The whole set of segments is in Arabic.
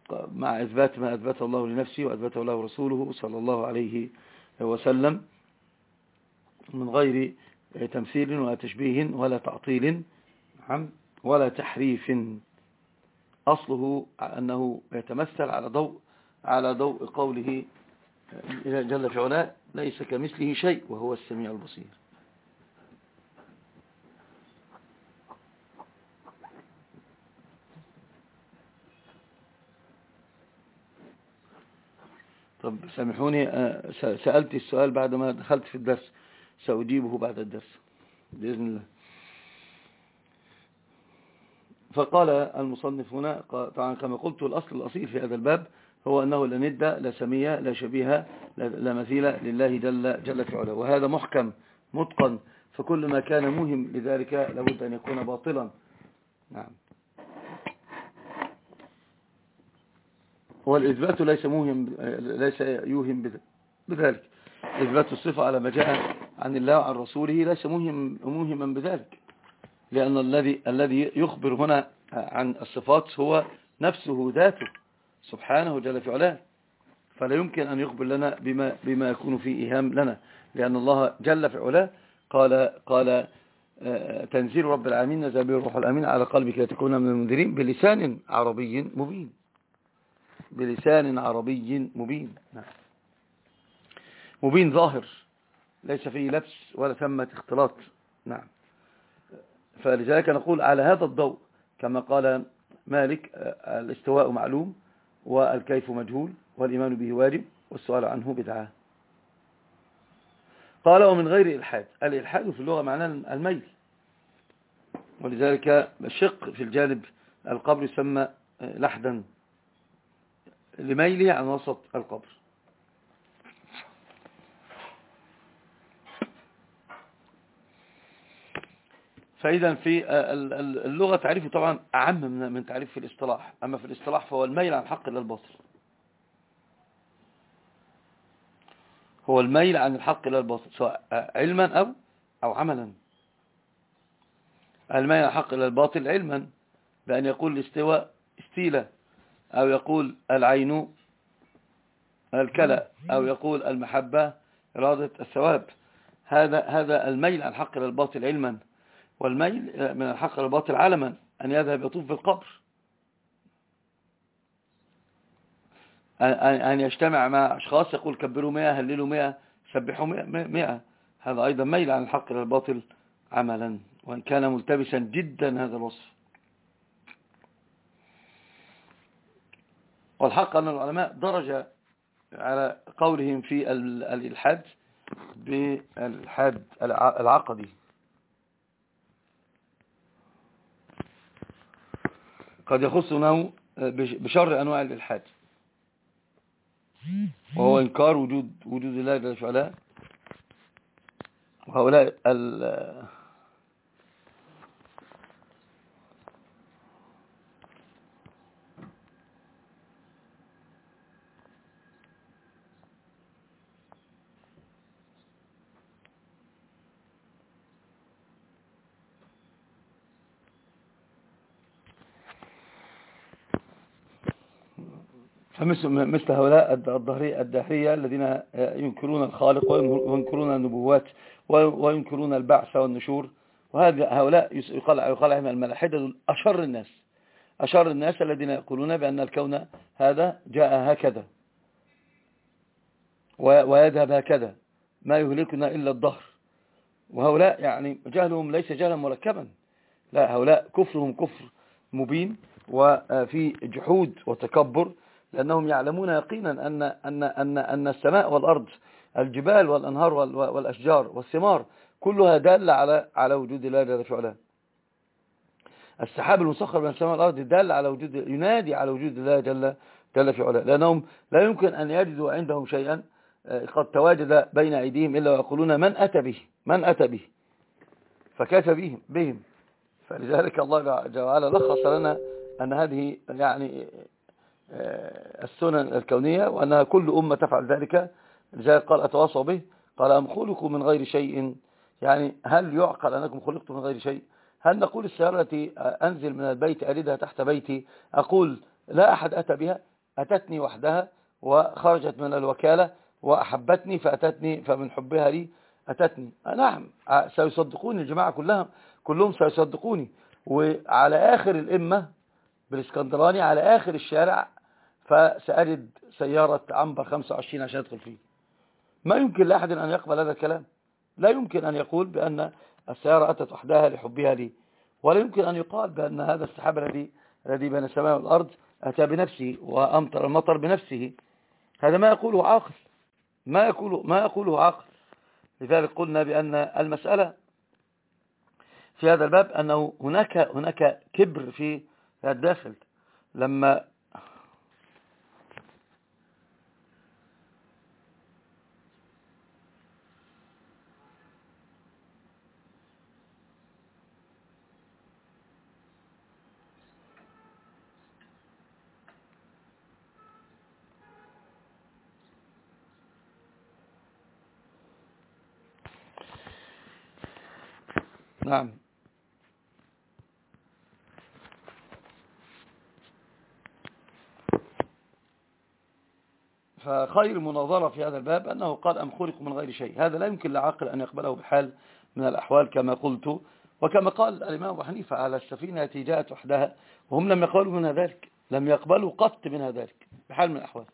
مع إثبات ما أثبته الله لنفسه وأثبته له رسوله صلى الله عليه وسلم من غير تمثيل ولا تشبيه ولا تعطيل ولا تحريف. أصله أنه يتمثل على ضوء قوله جل في علاه ليس كمثله شيء وهو السميع البصير. طب سامحوني، سألت السؤال بعد ما دخلت في الدرس، سأجيبه بعد الدرس بإذن الله. فقال المصنف هنا طبعا كما قلت الأصل الأصيل في هذا الباب هو أنه لا ند لا سمية لا شبيه لا مثيل لله جل في علاه، وهذا محكم متقن، فكل ما كان مهم لذلك لابد أن يكون باطلا. نعم. والإثبات ليس يوهم بذلك. إثبات الصفة على ما جاء عن الله وعن رسوله ليس موهما بذلك، لأن الذي يخبر هنا عن الصفات هو نفسه ذاته سبحانه جل في علاه، فلا يمكن أن يخبر لنا بما يكون فيه إيهام لنا، لأن الله جل في علاه قال تنزيل رب العالمين نزل به الروح الأمين على قلبك لتكون من المنذرين بلسان عربي مبين. بلسان عربي مبين. نعم. مبين ظاهر ليس فيه لبس ولا ثمة اختلاط. نعم. فلذلك نقول على هذا الضوء كما قال مالك الاستواء معلوم والكيف مجهول والإيمان به واجب والسؤال عنه بدعة. قال ومن غير إلحاد. الإلحاد في اللغة معناه الميل، ولذلك الشق في الجانب القبر يسمى لحدا لميله عن وسط القبر. فإذا في اللغة تعريفه طبعا أعم من تعريف في الاصطلاح، أما في الاصطلاح فهو الميل عن الحق إلى الباطل، هو الميل عن الحق إلى الباطل سواء علما أو عملا. الميل عن الحق إلى الباطل علما بأن يقول الاستواء استيلة، أو يقول العين الكلى، أو يقول المحبة إرادة الثواب. هذا الميل عن الحق إلى الباطل علما. والميل من الحق إلى الباطل علما أن يذهب يطوف في القبر، أن يجتمع مع أشخاص يقول كبروا 100 هللوا 100 سبحوا 100. هذا أيضا ميل عن الحق إلى الباطل عملا، وإن كان ملتبسا جدا هذا الوصف. والحق أن العلماء درج على قولهم في الإلحاد بالإلحاد العقدي، قد يخصونه بشر أنواع الإلحاد، وهو إنكار وجود الله جل وعلا. وهؤلاء فمثل هؤلاء الدهرية الذين ينكرون الخالق وينكرون النبوات وينكرون البعث والنشور، وهؤلاء يقال عنهم الملاحدة أشر الناس الذين يقولون بأن الكون هذا جاء هكذا ويذهب هكذا، ما يهلكنا إلا الدهر. وهؤلاء يعني جهلهم ليس جهلا مركبا، لا، هؤلاء كفرهم كفر مبين وفي جحود وتكبر، لأنهم يعلمون يقينا أن السماء والأرض، الجبال والأنهار والأشجار والثمار كلها دالة على وجود الله جل في علاه. السحاب المسخر بين السماء والأرض دال على ينادي على وجود الله جل في علاه، لأنهم لا يمكن أن يجدوا عندهم شيئا قد تواجد بين أيديهم إلا ويقولون من أتى به فكيف بهم. فلذلك الله جل وعلا لخص لنا أن هذه يعني السنن الكونية، وأنها كل أمة تفعل ذلك. لذلك قال أتواصوا به، قال أم خلقوا من غير شيء، يعني هل يعقل أنكم خلقتم من غير شيء؟ هل نقول السيارة التي أنزل من البيت أردها تحت بيتي أقول لا أحد أتى بها؟ أتتني وحدها وخرجت من الوكالة وأحبتني فأتتني، فمن حبها لي أتتني. نعم سيصدقوني الجماعة كلهم سيصدقوني. وعلى آخر الإمة بالإسكندراني على آخر الشارع فسأجد سيارة عنبر 25 عشان أدخل فيه. ما يمكن لأحد أن يقبل هذا الكلام. لا يمكن أن يقول بأن السيارة أتت وحدها لحبها لي، ولا يمكن أن يقال بأن هذا السحاب الذي بين السماء والأرض أتى بنفسه وأمطر المطر بنفسه. هذا ما يقوله عاقل، ما يقوله عاقل. لذلك قلنا بأن المسألة في هذا الباب أنه هناك كبر في الداخل. لما نعم فخير المناظرة في هذا الباب أنه قال أم خلقوا من غير شيء. هذا لا يمكن لعاقل أن يقبله بحال من الأحوال كما قلت، وكما قال الإمام أبو حنيفة على السفينة التي جاءت وحدها، وهم لم يقبلوا منها ذلك، لم يقبلوا قط منها ذلك بحال من الأحوال.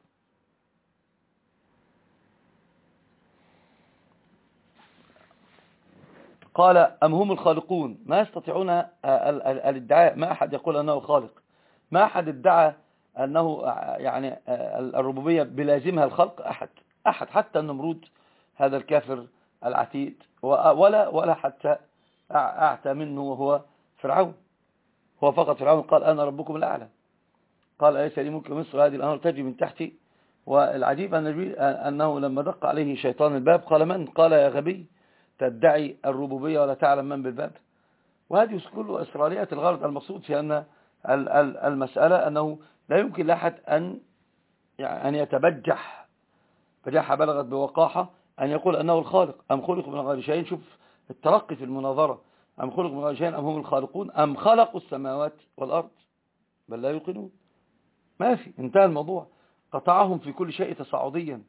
قال أم هم الخالقون، ما يستطيعون الادعاء، ما أحد يقول أنه خالق، ما أحد ادعى أنه يعني الربوبية بلازمها الخلق، أحد حتى النمرود هذا الكافر العتيد، ولا حتى أعتى منه وهو فرعون. هو فقط فرعون قال أنا ربكم الأعلى، قال أليس لي ملك مصر هذه الأنهار تجري من تحتي. والعجيب أنه لما دق عليه شيطان الباب قال من؟ قال يا غبي تدعي الربوبية ولا تعلم من بالباب. وهذه كل إسرائيليات الغرض. المقصود في أن المسألة أنه لا يمكن لأحد أن يتبجح بجاحة بلغت بوقاحة أن يقول أنه الخالق. أم خلقوا من غير شيء، شوف الترقي في المناظرة، أم خلقوا من غير شيء أم هم الخالقون أم خلقوا السماوات والأرض بل لا يوقنون. ما في، انتهى الموضوع، قطعهم في كل شيء تصاعديا.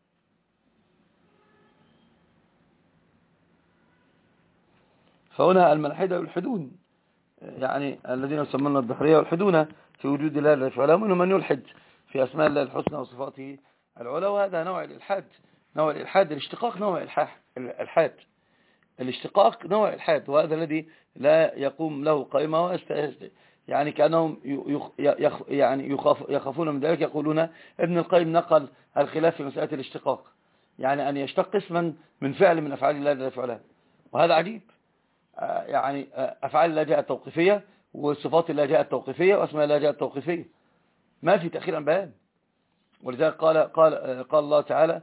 فهنا الملحدة يلحدون، يعني الذين يسمون البحرية يلحدون في وجود الله لا يفعله، منهم من يلحد في أسماء الله الحسنى وصفاته العلى. وهذا نوع الإلحاد، الاشتقاق نوع الإلحاد، الاشتقاق نوع الإلحاد، وهذا الذي لا يقوم له قائمة. يعني كأنهم يخافون من ذلك. يقولون ابن القيم نقل الخلاف في مسألة الاشتقاق، يعني أن يشتق اسما من فعل من أفعال الله لا يفعلها، وهذا عجيب. يعني أفعال الله جاءت توقيفية، وصفات الله جاءت توقيفية، وأسماء الله جاءت توقيفية، ما في تأخير عن بيان. ولذلك قال الله تعالى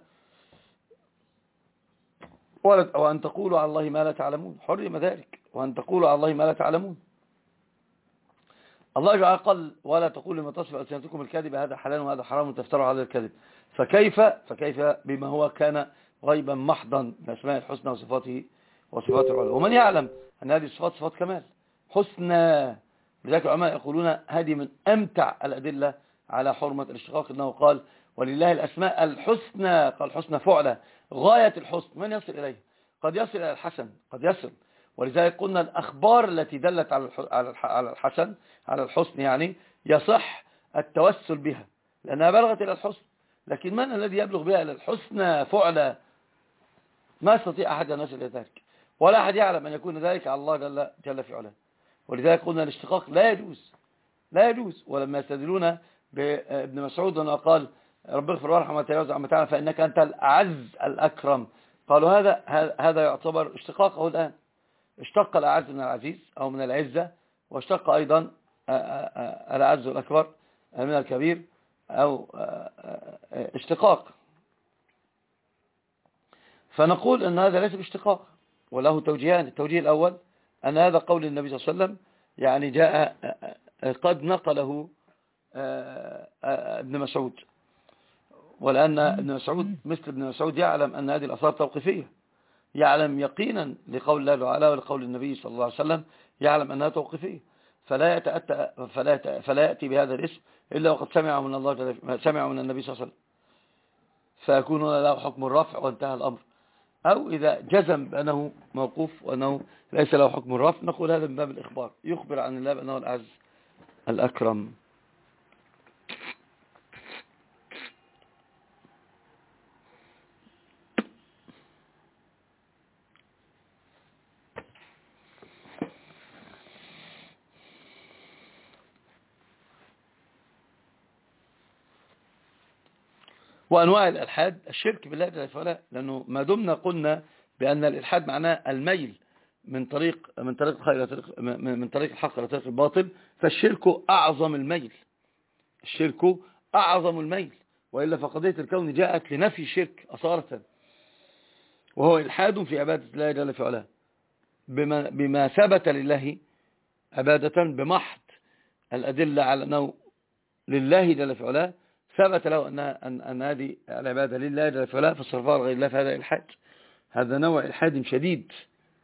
وأن تقولوا على الله ما لا تعلمون، حرم ذلك، وأن تقولوا على الله ما لا تعلمون. الله جعل قال ولا تقولوا لما تصف ألسنتكم الكذب هذا حلال وهذا حرام وتفتروا على الكذب. فكيف بما هو كان غيبا محضا من أسماء الحسنى وصفاته العلى. ومن يعلم أن هذه الصفات صفات كمال حسنى. لذلك العلماء يقولون هذه من أمتع الأدلة على حرمة الاشتقاق، أنه قال ولله الأسماء الحسنى، قال حسنى فعلى غاية الحسن. من يصل إليه؟ قد يصل إلى الحسن، قد يصل. ولذلك قلنا الأخبار التي دلت على الحسن، على الحسن، يعني يصح التوسل بها لأنها بلغت إلى الحسن. لكن من الذي يبلغ بها إلى الحسنى فعلا؟ ما يستطيع أحد أن يصل إلى ذلك، ولا أحد يعلم أن يكون ذلك على الله جل في علاه. ولذلك قلنا الاشتقاق لا يجوز. ولما يستدلون بابن مسعود أنه قال رب اغفر وارحم وتجاوز عما تعلم فإنك أنت الأعز الأكرم، قالوا هذا يعتبر اشتقاقه الآن. اشتق الأعز من العزيز أو من العزة، واشتق أيضا الأعز الأكبر من الكبير، أو اشتقاق. فنقول أن هذا ليس باشتقاق، وله توجيهان. التوجيه الأول أن هذا قول النبي صلى الله عليه وسلم، يعني جاء قد نقله ابن مسعود، ولأن ابن مسعود مثل ابن مسعود يعلم أن هذه الآثار توقيفية، يعلم يقينا لقول الله تعالى ولقول النبي صلى الله عليه وسلم، يعلم أنها توقيفية. فلا يأتي بهذا الاسم إلا وقد سمع من الله سمع من النبي صلى الله عليه وسلم، فيكون له حكم الرفع وانتهى الأمر. أو إذا جزم بأنه موقوف وأنه ليس له حكم الرفع نقول هذا من باب الإخبار، يخبر عن الله بأنه الأعز الأكرم. وأنواع الإلحاد الشرك بالله جل وعلا، لأنه ما دمنا قلنا بأن الإلحاد معناه الميل من طريق الخير من طريق الحق إلى طريق الباطل، فالشرك أعظم الميل، الشرك أعظم الميل، وإلا فقضية الكون جاءت لنفي الشرك أصالة، وهو إلحاد في عبادة الله جل وعلا بما ثبت لله عبادة بمحض الأدلة على أنه لله جل وعلا، ثبت له أن هذه العبادة لله جل وعلا فصرفها لغير الله، فهذا إلحاد، هذا نوع إلحاد شديد.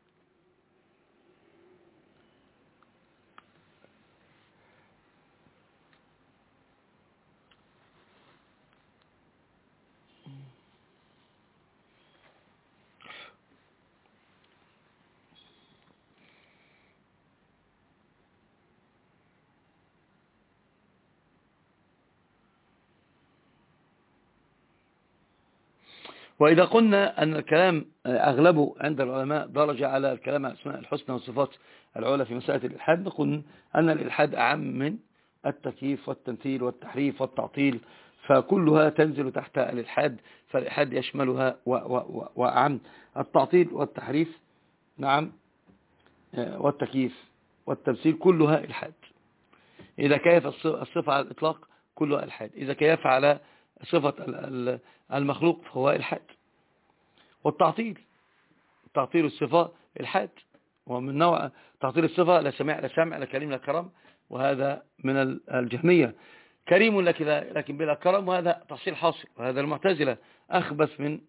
وإذا قلنا أن الكلام أغلبه عند العلماء درجة على الكلام على الأسماء الحسنى والصفات العلى في مسألة الإلحاد، نقول أن الإلحاد أعم من التكييف والتمثيل والتحريف والتعطيل، فكلها تنزل تحت الإلحاد، فالإلحاد يشملها وأعم التعطيل والتحريف، نعم، والتكييف والتمثيل كلها إلحاد. إذا كيف الصفة على الإطلاق كلها إلحاد، إذا كيف على صفة المخلوق فهو إلحاد. والتعطيل، تعطيل الصفة إلحاد، ومن نوع تعطيل الصفة لا سمع لا كريم لا كرم، وهذا من الجهمية، كريم لكن بلا كرم، وهذا تحصيل حاصل، وهذا المعتزلة أخبث من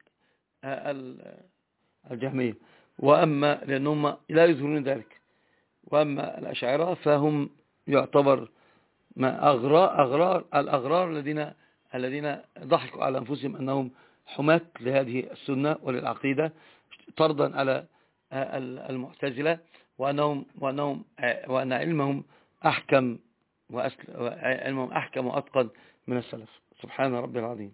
الجهمية، وأما لأنهم لا يظهرون ذلك. وأما الأشاعرة فهم يعتبر ما الأغرار الذين ضحكوا على أنفسهم أنهم حماة لهذه السنة وللعقيدة، طردا على المعتزلة، وأن علمهم أحكم وأتقن من السلف. سبحان ربي العظيم.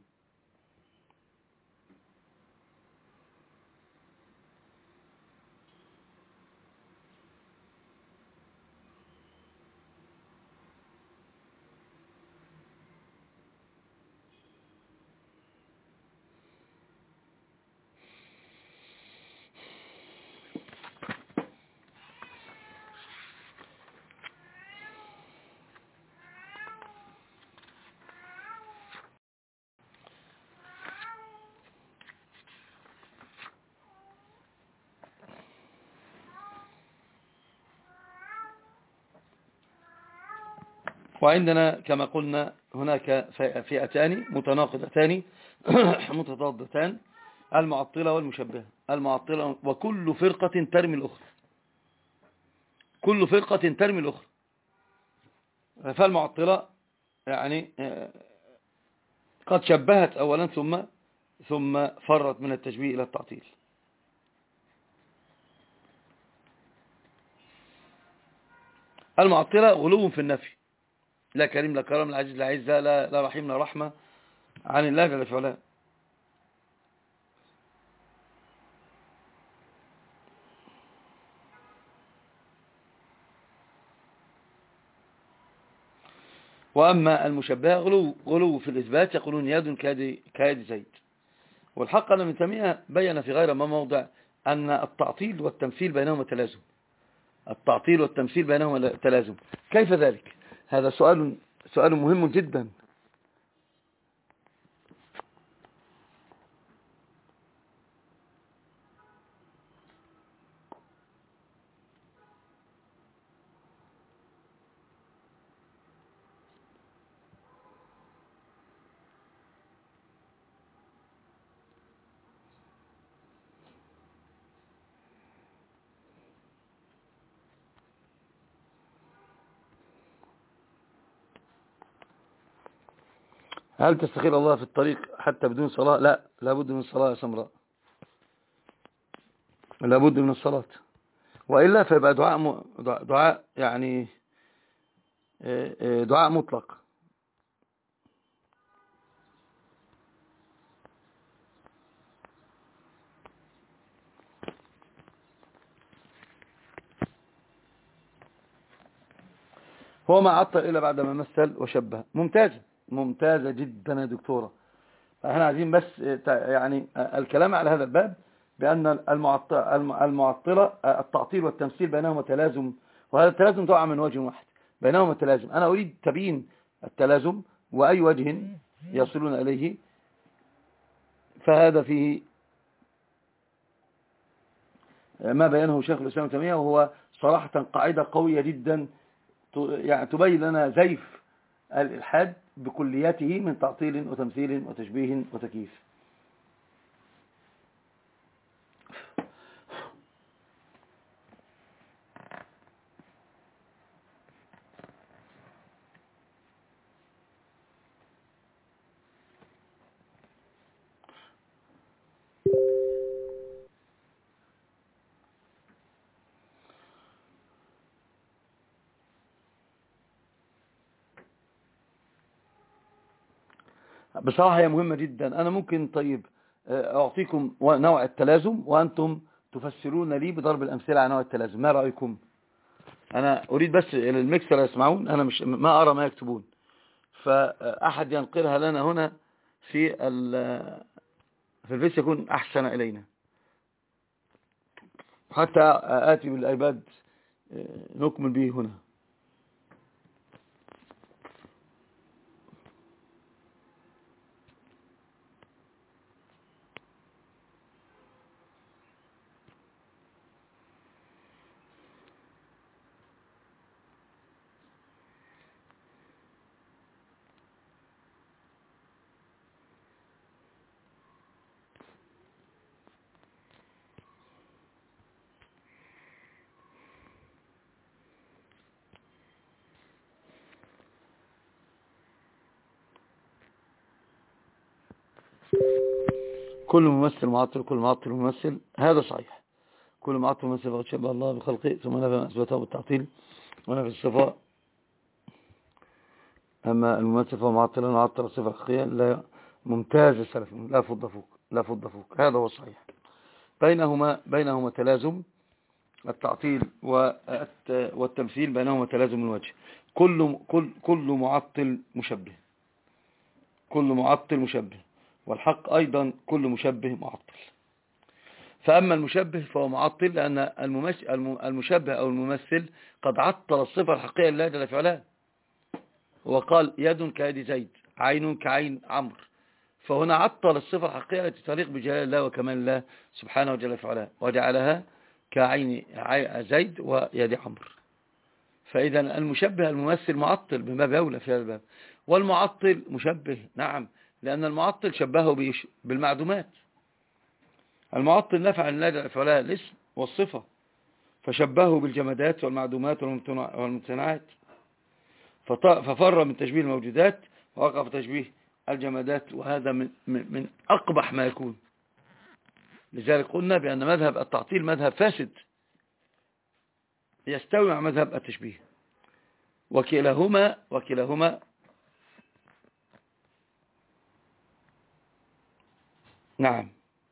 وعندنا كما قلنا هناك فئتان متناقضتان متضادتان، المعطلة والمشبهة. المعطلة، وكل فرقة ترمي الأخرى، كل فرقة ترمي الأخرى. فالمعطلة يعني قد شبهت أولا ثم فرت من التشبيه إلى التعطيل. المعطلة غلو في النفي، لا كريم لا كرم لا عزيز لا عزة لا رحيم لا رحمة عن الله جل وعلا. وأما المشبهة غلو في الإثبات، يقولون يد كيد زيد. والحق أن ابن تيمية بين في غير ما موضع أن التعطيل والتمثيل بينهما تلازم، التعطيل والتمثيل بينهما تلازم. كيف ذلك؟ هذا سؤال مهم جدا. هل تستخير الله في الطريق حتى بدون صلاة؟ لا، لابد من الصلاة يا سمراء، لابد من الصلاة، وإلا فيبقى دعاء يعني دعاء مطلق. هو ما عطل إلا بعد ما مثل وشبه. ممتازة، ممتازة جدا يا دكتورة. احنا عايزين بس يعني الكلام على هذا الباب بأن المعطلة التعطيل والتمثيل بينهما تلازم، وهذا التلازم طبعا من وجه واحد، بينهما تلازم. أنا أريد تبيين التلازم وأي وجه يصلون إليه، فهذا فيه ما بينه شيخ الإسلام ابن تيمية، وهو صراحة قاعدة قوية جدا يعني تبين لنا زيف الإلحاد بكلياته من تعطيل وتمثيل وتشبيه وتكييف. بصراحة هي مهمة جدا. أنا ممكن طيب أعطيكم نوع التلازم وأنتم تفسرون لي بضرب الأمثلة على نوع التلازم، ما رأيكم؟ أنا أريد بس الميكسر يسمعون، أنا مش ما أرى ما يكتبون، فأحد ينقلها لنا هنا في الفيس يكون أحسن إلينا، حتى آتي بالآيباد نكمل به هنا. كل ممثل معطل، كل معطل ممثل، هذا صحيح. كل معطل ممثل فقد شبه الله بخلقه، ثم نفى ما أثبته بالتعطيل ونفى الصفاء. أما الممثل فهو معطل وعطل الصفة الحقيقية. لا، ممتاز السلف، لا فض فوق، لا فض فوق، هذا هو الصحيح. بينهما تلازم، التعطيل والتمثيل بينهما تلازم من وجه. كل معطل مشبه، كل معطل مشبه، والحق أيضا كل مشبه معطل. فأما المشبه فهو معطل لأن المشبه أو الممثل قد عطل الصفة الحقيقية لله جل في علاه، وقال يد كيد زيد، عين كعين عمرو، فهنا عطل الصفة الحقيقية التي تليق بجلال الله وكمال الله سبحانه جل في علاه، وجعلها كعين زيد ويد عمرو. فإذا المشبه الممثل معطل بما بأولى في هذا الباب، والمعطل مشبه، نعم، لأن المعطل شبهه بالمعدومات. المعطل نفع لله جل في علاه الاسم والصفة، فشبهه بالجمادات والمعدومات والممتنعات، ففر من تشبيه الموجودات ووقع في تشبيه الجمادات، وهذا من أقبح ما يكون. لذلك قلنا بأن مذهب التعطيل مذهب فاسد يستوي مع مذهب التشبيه، وكلاهما نعم،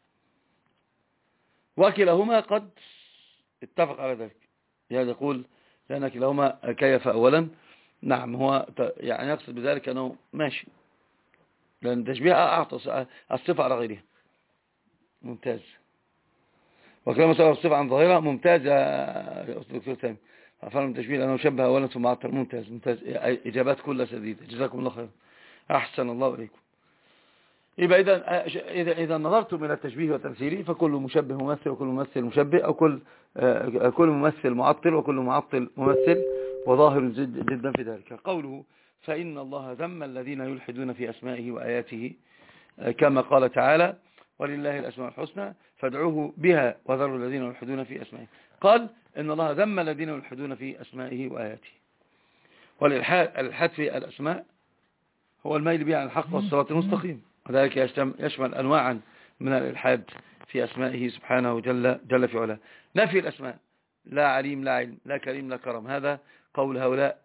وكلاهما قد اتفق على ذلك. يعني يقول لأن كلاهما كيف أولا، نعم، هو يعني يقصد بذلك أنه ماشي، لأن التشبيه أعطى الصفة على غيرها. ممتاز. وكلام سأل الصفة عن ظاهرة. ممتاز يا أستاذ دكتور سامي. أفهم التشبيه لأنه شبه أولا ثم عطل. ممتاز ممتاز، إجابات كلها سديدة، جزاكم الله خير، أحسن الله إليكم. يبقى إذا نظرتم إلى التشبيه والتمثيل فكل مشبه ممثل وكل ممثل مشبه، أو كل ممثل معطل وكل معطل ممثل، وظاهر جدا في ذلك قوله فإن الله ذم الذين يلحدون في أسمائه وآياته، كما قال تعالى ولله الأسماء الحسنى فادعوه بها وذروا الذين يلحدون في أسمائه. قال إن الله ذم الذين يلحدون في أسمائه وآياته. والإلحاد في الأسماء هو الميل به عن الحق والصراط المستقيم، وذلك يشمل أنواعا من الإلحاد في أسمائه سبحانه جل في علاه. نفي الأسماء، لا عليم لا علم، لا كريم لا كرم، هذا قول هؤلاء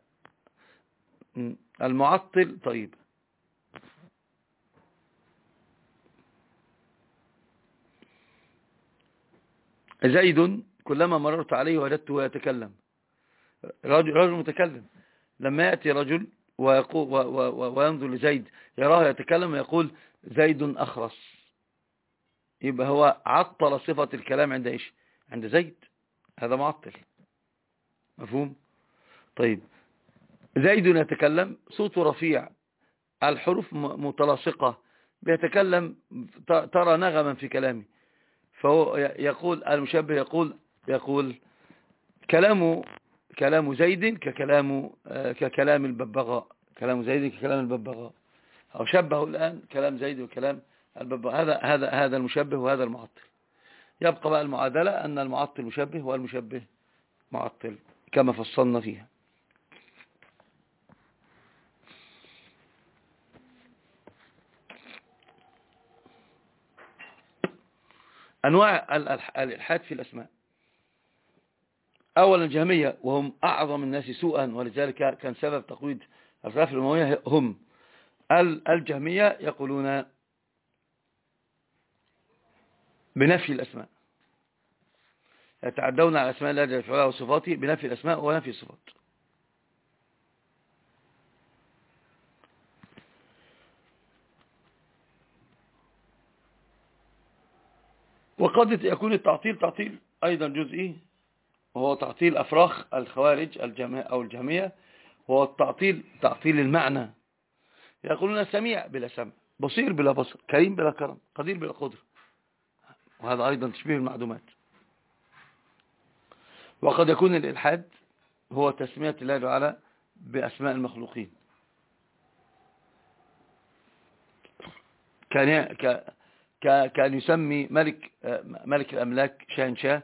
المعطل. طيب، زيد كلما مررت عليه وجدته يتكلم، رجل متكلم. لما يأتي رجل ويقول وينظر لزيد يراه يتكلم ويقول زيد أخرس، يبقى هو عطل صفة الكلام عند إيش؟ عند زيد، هذا معطل. مفهوم؟ طيب، زيد يتكلم، صوته رفيع، الحروف متلاصقة، بيتكلم، ترى نغما في كلامه، فهو يقول المشبه يقول كلام زيد ككلام الببغاء، كلام زيد ككلام الببغاء، أو شبه الآن كلام زيد وكلام الببغاء. هذا المشبه وهذا المعطل. يبقى بقى المعادلة أن المعطل مشبه والمشبه معطل كما فصلنا فيها. أنواع الإلحاد في الأسماء. أولا الجهمية، وهم أعظم الناس سوءا، ولذلك كان سبب تقويض الخلافة الأموية هم الجهمية، يقولون بنفي الأسماء، يتعدون على أسماء الله جل وعلا وصفاته بنفي الأسماء ونفي الصفات. وقد يكون التعطيل أيضا جزئي، وهو تعطيل أفراخ الخوارج أو الجهمية، وهو تعطيل المعنى. يقولون سميع بلا سمع، بصير بلا بصر، كريم بلا كرم، قدير بلا قدر، وهذا أيضا تشبيه المعدومات. وقد يكون الإلحاد هو تسمية الله تعالى بأسماء المخلوقين، كان يسمي ملك الأملاك شاه،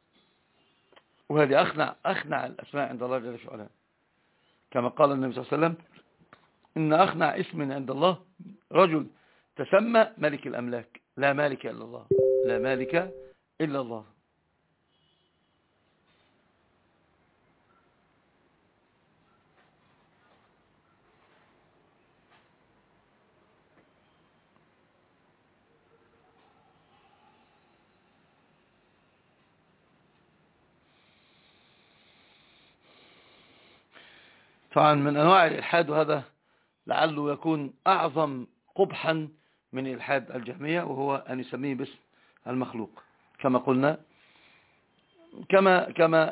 وهذه أخنع الأسماء عند الله جل وعلا، كما قال النبي صلى الله عليه وسلم إن أخنع اسم عند الله رجل تسمى ملك الأملاك، لا مالك إلا الله، لا مالك إلا الله. طبعا من أنواع الإلحاد، وهذا لعله يكون أعظم قبحا من إلحاد الجهمية، وهو أن يسميه باسم المخلوق، كما قلنا، كما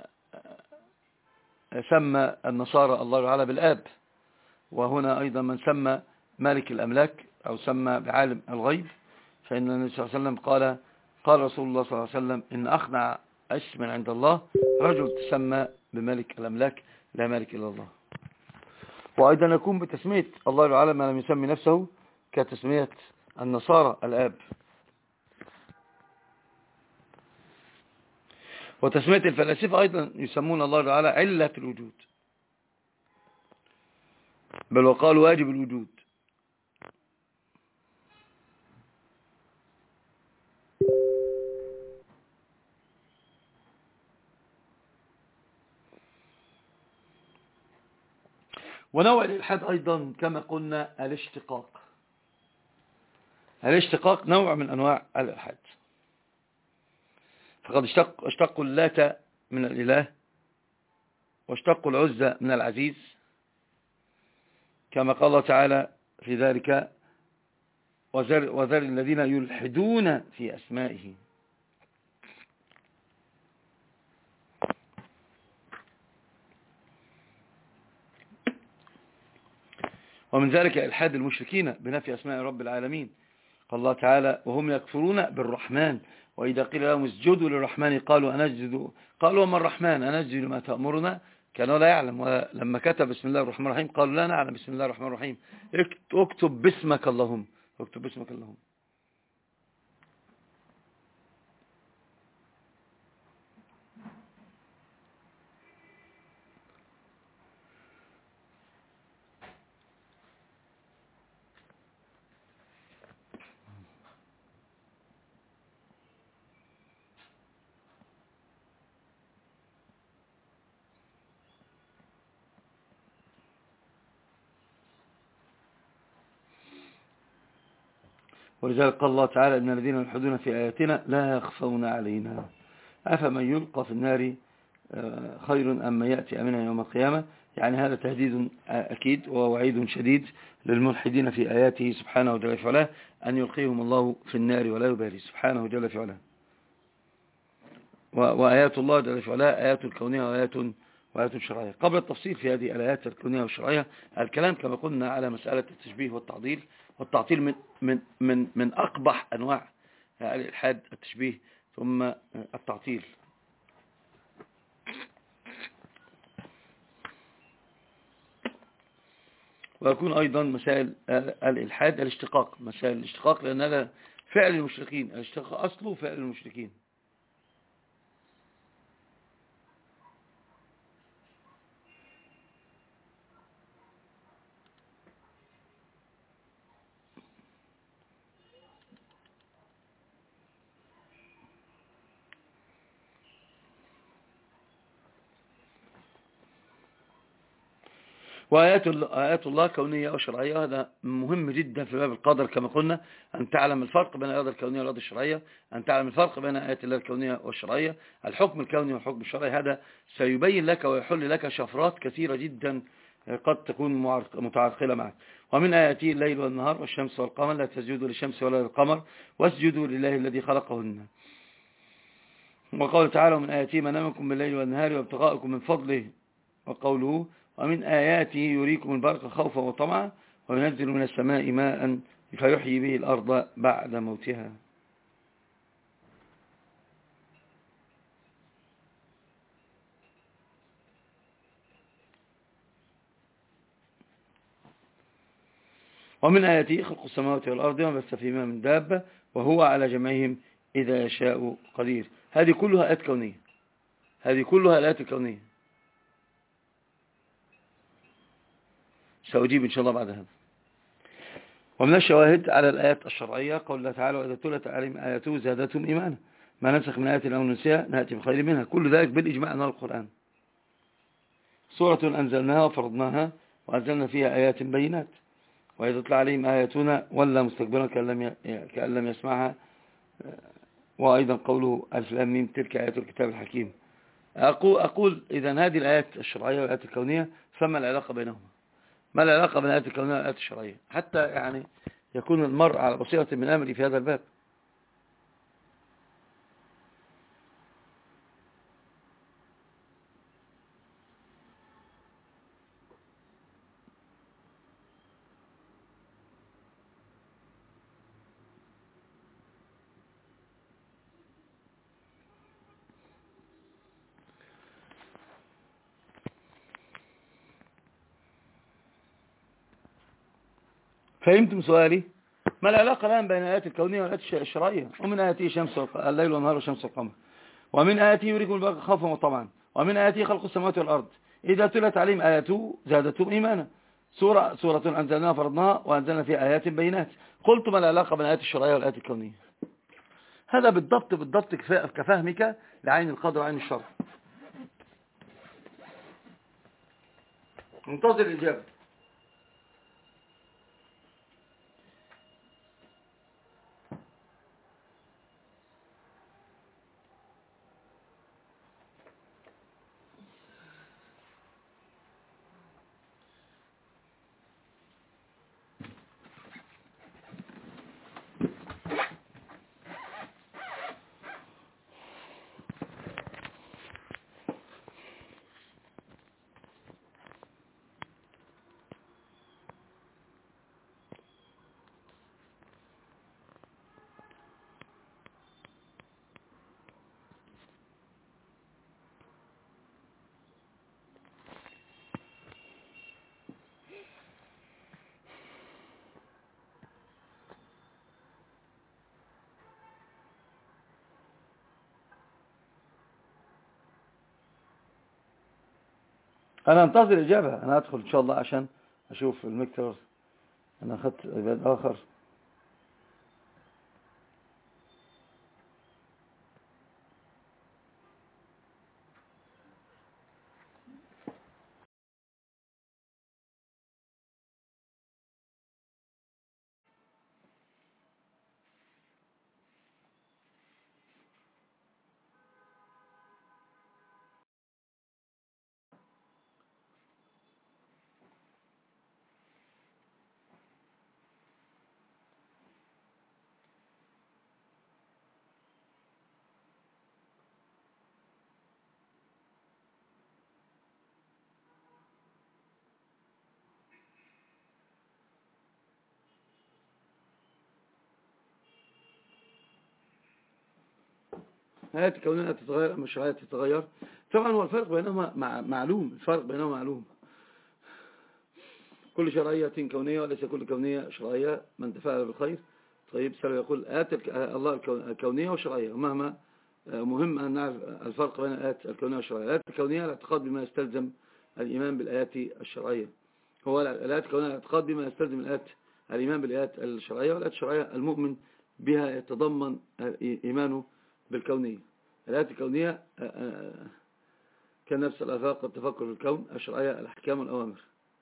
سمى النصارى الله تعالى بالآب. وهنا أيضا من سمى مالك الأملاك أو سمى بعالم الغيب، فإن النبي صلى الله عليه وسلم قال رسول الله صلى الله عليه وسلم إن أخنع اسم عند الله رجل تسمى بملك الأملاك، لا مالك إلا الله. وأيضا يكون بتسمية الله تعالى ما لم يسمي نفسه، كتسمية النصارى الآب، وتسمية الفلاسفة أيضا يسمون الله تعالى علة الوجود، بل وقالوا واجب الوجود. ونوع الإلحاد أيضا كما قلنا الاشتقاق نوع من أنواع الإلحاد، فقد اشتقوا اللات من الإله، واشتقوا العزة من العزيز، كما قال الله تعالى في ذلك وذر الذين يلحدون في أسمائه. ومن ذلك إلحاد المشركين بنفي أسماء رب العالمين، قال الله تعالى وهم يكفرون بالرحمن وإذا قيل لهم اسجدوا للرحمن قالوا وما الرحمن أنسجد لما تأمرنا، كانوا لا يعلم. ولما كتب بسم الله الرحمن الرحيم قالوا لا نعلم بسم الله الرحمن الرحيم، اكتب باسمك اللهم، اكتب باسمك اللهم. ولذلك قال الله تعالى إن الذين يلحدون في آياتنا لا يخفون علينا أفمن يلقى في النار خير أم من يأتي أمنا يوم القيامة. يعني هذا تهديد أكيد ووعيد شديد للملحدين في آياته سبحانه وجل في علاه أن يلقيهم الله في النار ولا يبالي سبحانه وجل في علاه. وآيات الله جل في علاه آيات الكونية وآيات شرعية. قبل التفصيل في هذه الآيات الكونية والشرعية الكلام كما قلنا على مسألة التشبيه والتعطيل من أقبح أنواع الإلحاد التشبيه ثم التعطيل. ويكون أيضا مسائل الإلحاد الاشتقاق، مسائل الاشتقاق لأن هذا فعل المشركين، الاشتقاق أصله فعل المشركين. وآيات الله كونية وشرعية. هذا مهم جدا في باب القدر كما قلنا، أن تعلم الفرق بين الإرادة الكونية والإرادة الشرعية، أن تعلم الفرق بين آيات الله الكونية والشرعية. الحكم الكوني والحكم الشرعي هذا سيبين لك ويحل لك شفرات كثيرة جدا قد تكون متعرقلة معك. ومن آياته الليل والنهار والشمس والقمر لا تسجدوا للشمس ولا للقمر واسجدوا لله الذي خلقهن. وقال تعالى ومن آياته منامكم بالليل والنهار وابتغاءكم من فضله. وقوله ومن آياته يريكم البرق خوفا وطمعا وينزل من السماء ماء فيحيي به الأرض بعد موتها. ومن آياته خلق السماوات والأرض وما بث فيهما من دابة وهو على جمعهم إذا يشاء قدير. هذه كلها آيات كونية، هذه كلها الآيات الكونية. سأجيب إن شاء الله بعد هذا. ومن الشواهد على الآيات الشرعية قول الله تعالى وإذا تلت عليهم آياته زادتهم إيمانا ما ننسخ من آية أو ننسها نأتي بخير منها. كل ذلك بالإجماع من القرآن. سورة أنزلناها وفرضناها وأنزلنا فيها آيات بينات وإذا تطلع عليهم آياتنا ولا مستكبرا كأن لم يسمعها. وأيضا قوله ألف لام ميم تلك آيات الكتاب الحكيم. أقول إذا هذه الآيات الشرعية والآيات الكونية فما العلاقة بينهما؟ ما العلاقة بين الآيات الكونية والآيات الشرعية حتى يعني يكون المرء على بصيرة من أمري في هذا الباب. فهمتم سؤالي؟ ما العلاقة الآن بين الآيات الكونية والآيات الشرعية؟ ومن آياته شمس الليل والنهار والشمس والقمر ومن آياته يريكم البرق خوفا وطمعا ومن آياته خلق السماوات والأرض إذا تلت عليهم آياته زادتهم إيمانا. سورة أنزلناها فرضناها وأنزلنا فيها آيات بينات. قلت ما العلاقة بين الآيات الشرعية والآيات الكونية؟ هذا بالضبط كفهمك لعين القدر وعين الشرع. منتظر الإجابة. أنا أنتظر إجابة. أنا أدخل إن شاء الله عشان أشوف الميكتر. أنا أخذت عباد آخر. الآيات الكونية تتغير أما الشرعية تتغير. طبعا هو الفرق بينهما معلوم، الفرق بينهما معلوم. كل شرعية كونية وليس كل كونية شرعية. من تفاعل بالخير. طيب سلو يقول آيات الله الكونية والشرعية، ومهما مهم أن نعرف الفرق بين الآيات الكونية والشرعية. الآيات الكونية الاعتقاد بما يستلزم الإيمان بالآيات الشرعية. هو الآيات الكونية الاعتقاد بما يستلزم الإيمان بالآيات الشرعية، والآيات الشرعية المؤمن بها يتضمن إيمانه بالكونية. الآيات الكونية كنفس الآفاق والتفكر في الكون. الشرعية الأحكام والأوامر.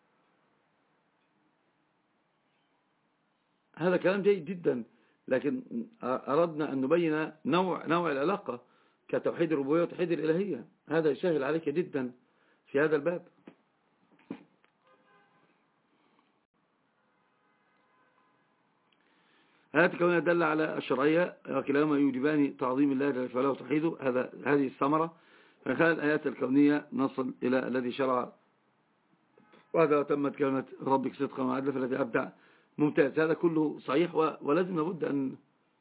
هذا كلام جيد جدا، لكن أردنا أن نبين نوع العلاقة كتوحيد الربوبية وتوحيد الإلهية. هذا يسهل عليك جدا في هذا الباب. هذه كونها دل على الشرعية وكلاهما يوجبان تعظيم الله جل وعلا وتوحيده. هذه الثمرة. من خلال الآيات الكونية نصل إلى الذي شرع وهذا تمت كلمة ربك صدقا وعدلا فالذي أبدع. ممتاز، هذا كله صحيح ولازم لابد أن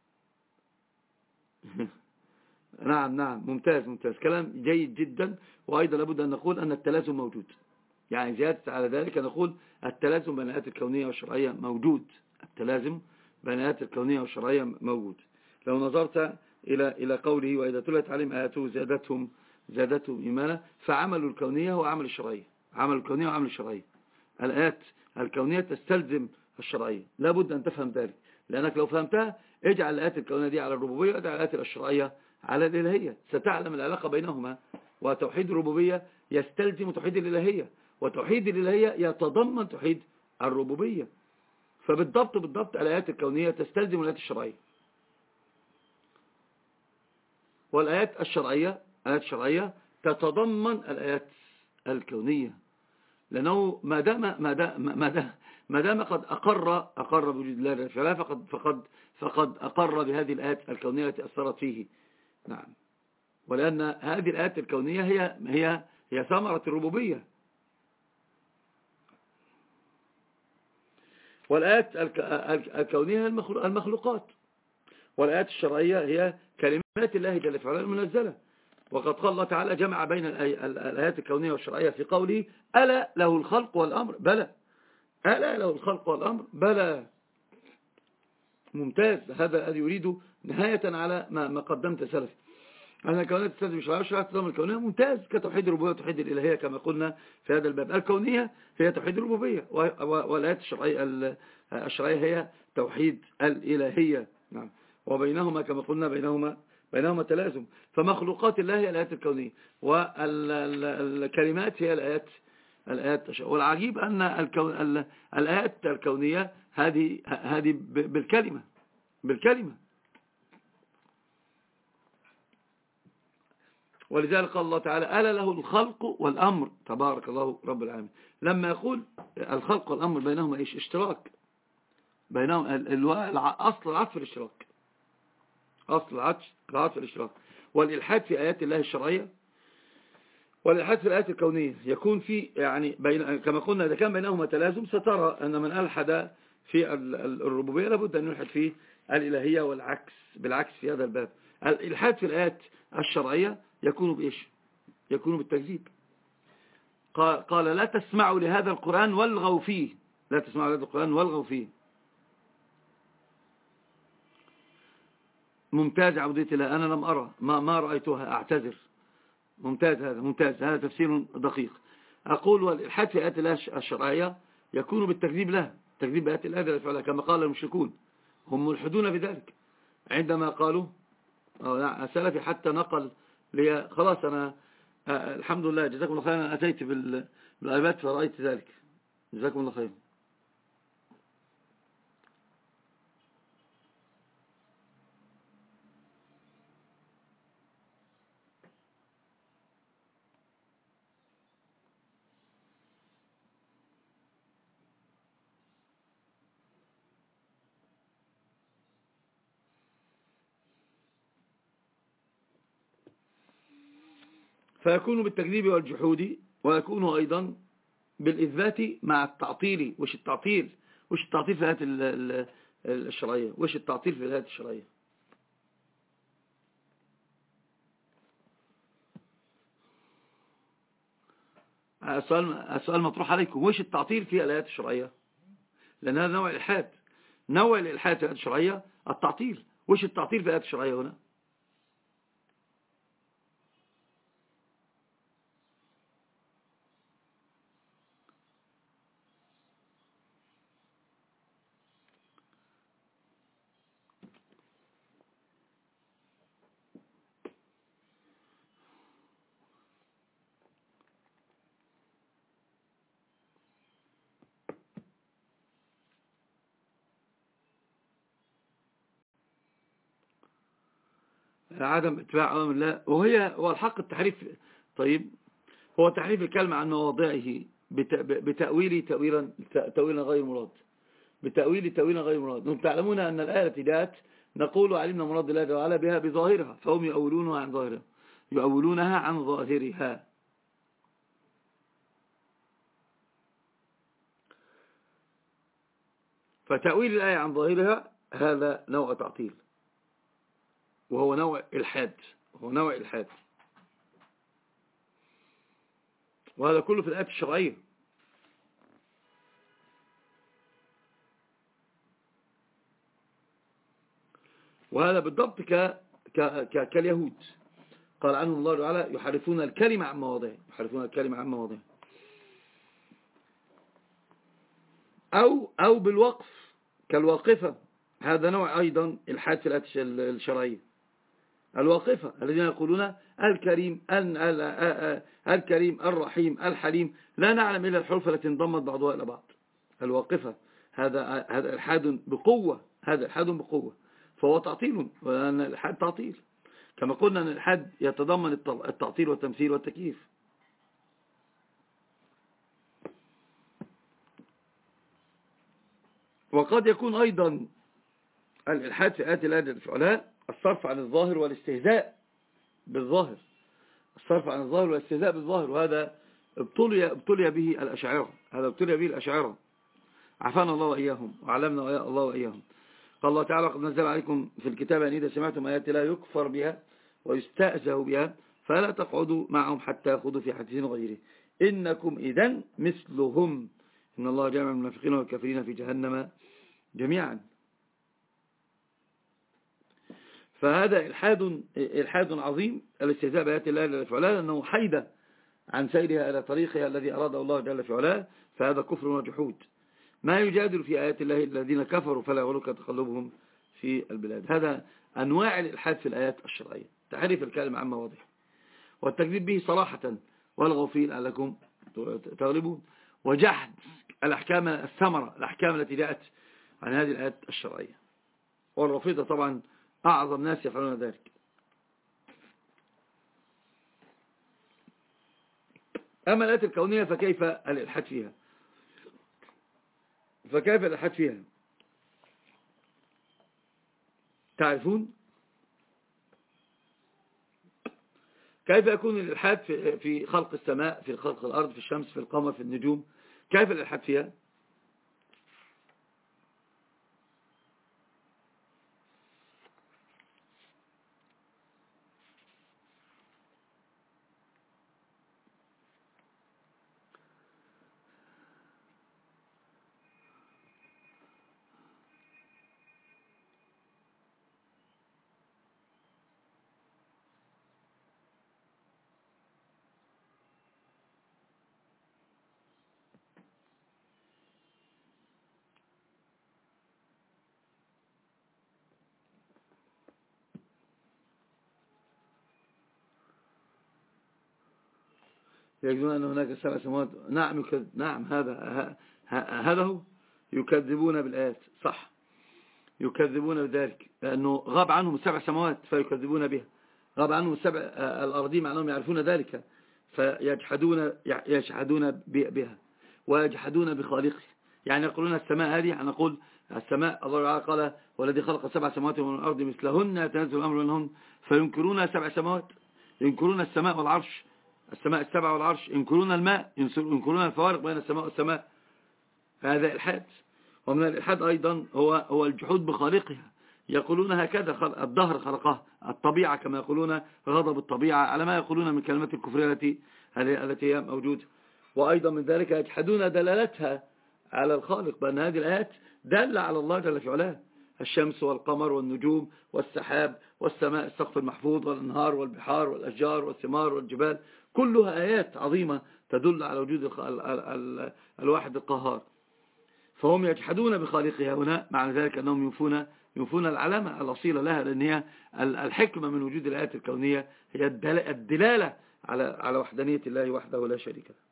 نعم ممتاز كلام جيد جدا. وأيضا لابد أن نقول أن التلازم موجود، يعني زيادة على ذلك نقول التلازم بين الآيات الكونية والشرعية موجود. التلازم بين الآيات الكونية والشرعية موجود. لو نظرت إلى قوله وإذا تلت عليهم آياته زادتهم إيمانا، فعمل الكونية هو عمل الشرعية. عمل الكونية وعمل الشرعية. الآيات الكونية تستلزم الشرعية، لابد أن تفهم ذلك، لأنك لو فهمتها اجعل الآيات الكونية دي على الربوبية واجعل الآيات الشرعية على الإلهية، ستعلم العلاقة بينهما. وتوحيد الربوبية يستلزم توحيد الإلهية، وتوحيد الإلهية يتضمن توحيد الربوبية. فبالضبط الآيات الكونية تستلزم الآيات الشرعية، والآيات الشرعية تتضمن الآيات الكونية، لأنه ما دام قد أقر بوجود الله جل وعلا فقد أقر بهذه الآيات الكونية التي أثرت فيه. نعم. ولأن هذه الآيات الكونية هي ثمرة الربوبية. والآيات الكونية المخلوقات، والآيات الشرعية هي كلمات الله جل وعلا المنزلة. وقد قال الله تعالى جمع بين الآيات الكونية والشرعية في قوله ألا له الخلق والأمر. بلى، ألا له الخلق والأمر بلى. ممتاز، هذا يريد نهاية على ما قدمت سلف. أنا كونية تستلزم الشرعية والشرعية تستلزم الكونية. ممتاز، كتوحيد الربوبية وتوحيد الإلهية كما قلنا في هذا الباب. الكونية هي توحيد الربوبية، والآيات الشرعية هي توحيد الإلهية. نعم. وبينهما كما قلنا بينهما تلازم. فمخلوقات الله هي الآيات الكونية، والكلمات هي الآيات الشرعية. والعجيب أن الآيات الكونية هذه بالكلمة. ولذلك قال الله تعالى ألا له الخلق والأمر تبارك الله رب العالمين. لما يقول الخلق والأمر بينهما إيش؟ اشتراك بينهم. أصل العطف الاشتراك، أصل العطف الاشتراك. والإلحاد في آيات الله الشرعية والإلحاد في الآيات الكونية يكون في يعني كما قلنا إذا كان بينهما تلازم سترى أن من ألحد في الربوبية لابد أن يلحد في الإلهية، بالعكس في هذا الباب. الإلحاد في الآيات الشرعية يكون بإيش؟ يكون بالتكذيب. قال لا تسمعوا لهذا القرآن والغوا فيه. لا تسمعوا لهذا القرآن والغوا فيه. ممتاز عبودية الله. أنا لم أرى ما رأيتها، أعتذر. ممتاز هذا تفسير دقيق. أقول والإلحاد في آيات الله الشرعية يكون بالتكذيب لها، تكذيب آيات الله الفعلة كما قال المشركون. هم ملحدون بذلك عندما قالوا سلفي حتى نقل لي خلاص أنا الحمد لله جزاكم الله خيرا، أنا أتيت بالآيات فرأيت ذلك. جزاكم الله خيرا. فيكون بالتكذيب والجحود، ويكون أيضا بالإثبات مع التعطيل. وش التعطيل في الآيات الشرعية؟ وش التعطيل في الآيات الشرعية؟ السؤال مطروح عليكم، وش التعطيل في الآيات الشرعية؟ لأن هذا نوع الإلحاد. نوع الإلحاد في الآيات الشرعية التعطيل. وش التعطيل في الآيات الشرعية هنا؟ عدم اتباع أمر الله، هو الحق التحريف. طيب، هو تحريف الكلمة عن مواضعه تأويلا غير مراد. تأويلا غير مراد. انتم تعلمون أن الآية التي جاءت نقول علمنا مراد الله تعالى بها بظاهرها، فهم يؤولونها عن ظاهرها. فتأويل الآية عن ظاهرها هذا نوع تعطيل، وهو نوع إلحاد. وهذا كله في الآيات الشرعية. وهذا بالضبط كاليهود قال عنهم الله تعالى يحرفون الكلمة عن مواضعه. أو بالوقف كالواقفة، هذا نوع أيضا إلحاد في الآيات الشرعية. الواقفة الذين يقولون الكريم الرحيم الحليم، لا نعلم إلا الحروف التي انضمت بعضها إلى بعض. الواقفة هذا إلحاد بقوة. فهو تعطيل، وأن الإلحاد تعطيل كما قلنا أن الإلحاد يتضمن التعطيل والتمثيل والتكييف. وقد يكون أيضا الإلحاد في آيات الله الفعلاء الصرف عن الظاهر والاستهزاء بالظاهر. وهذا ابتلي به الأشاعرة. عافانا الله وإياهم وعلمنا الله وإياهم. قال الله تعالى قد نزل عليكم في الكتاب أن إذا سمعتم آيات لا يكفر بها ويستأذى بها فلا تقعدوا معهم حتى يخوضوا في حديث غيره إنكم إذن مثلهم إن الله جامع المنافقين والكافرين في جهنم جميعا. فهذا إلحاد عظيم الاستهزاء بآيات الله جل في علاه، لأنه حيدة عن سيرها إلى طريقها الذي أراده الله جل في علاه، فهذا كفر وجحود. ما يجادل في آيات الله الذين كفروا فلا يغرك تقلبهم في البلاد. هذا أنواع الإلحاد في الآيات الشرعية، تحريف الكلمة عن مواضعه والتكذيب به صراحة والغوا فيه لعلكم تغلبون، وجحد الأحكام الثمرة، الأحكام التي جاءت عن هذه الآيات الشرعية. والرافضة طبعا أعظم ناس يفعلون ذلك. أما الآيات الكونية فكيف الإلحاد فيها؟ تعرفون كيف يكون الإلحاد في خلق السماء، في خلق الأرض، في الشمس، في القمر، في النجوم؟ كيف الإلحاد فيها؟ يجدون أن هناك 7 سماوات. نعم هذا هو. يكذبون بالآيات، صح، يكذبون بذلك لأنه غاب عنهم 7 سماوات فيكذبون بها، غاب عنهم 7 الأرضين مع أنهم يعرفون ذلك فيجحدون بها ويجحدون بخالقه. يعني يقولون السماء هذه، نقول السماء الله تعالى قال والذي خلق 7 سماوات ومن الأرض مثلهن يتنزل الأمر منهن، فينكرون 7 سماوات، ينكرون السماء والعرش، السماء ال7 والعرش، ينكرون الماء، ينكرون الفوارق بين السماء والسماء. هذا إلحاد. ومن الإلحاد أيضا هو الجحود بخالقها. يقولون هكذا الدهر خلقها، الطبيعة كما يقولون غضب الطبيعة، على ما يقولون من كلمات الكفرية التي هي موجودة. وأيضا من ذلك يجحدون دلالتها على الخالق، بأن هذه الآيات دالة على الله جل في علاه. الشمس والقمر والنجوم والسحاب والسماء السقف المحفوظ والأنهار والبحار والأشجار والثمار والجبال، كلها آيات عظيمة تدل على وجود الواحد القهار. فهم يجحدون بخالقها هنا، معنى ذلك أنهم ينفون العلامة الأصيلة لها، لأن هي الحكمة من وجود الآيات الكونية هي الدلالة على وحدانية الله وحده لا شريك له.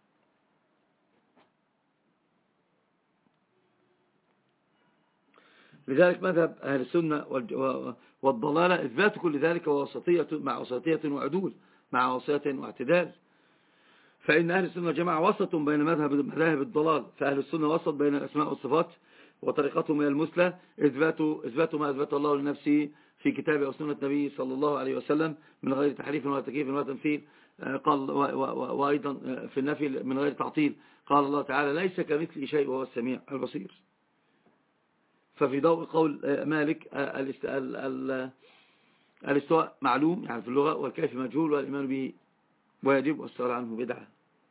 لذلك مذهب أهل السنة والضلالة إثبات كل ذلك ووسطية مع وسطية وعدول مع وسطية واعتدال. فإن أهل السنة والجماعة وسط بين مذاهب الضلال، فأهل السنة وسط بين الأسماء والصفات وطريقتهم هي المثلى إثبات ما أثبت الله لنفسه في كتابه وسنة النبي صلى الله عليه وسلم من غير تحريف ولا تكييف ولا تمثيل. قال وأيضا في النفي من غير تعطيل، قال الله تعالى ليس كمثله شيء وهو السميع البصير. ففي ضوء قول مالك الاستواء معلوم يعني في اللغة، والكيف مجهول، والإيمان به واجب، والسؤال عنه بدعة.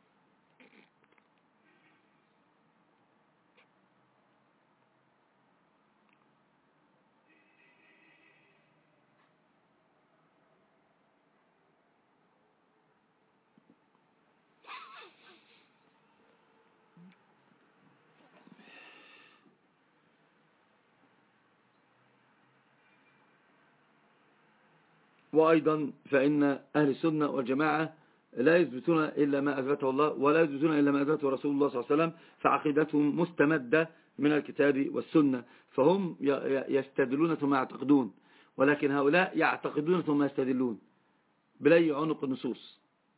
وأيضا فإن أهل السنة والجماعة لا يثبتون إلا ما أثبته الله، ولا يثبتون إلا ما أثبته رسول الله صلى الله عليه وسلم، فعقيدتهم مستمدة من الكتاب والسنة، فهم يستدلون ثم يعتقدون، ولكن هؤلاء يعتقدون ثم يستدلون بلي عنق النصوص.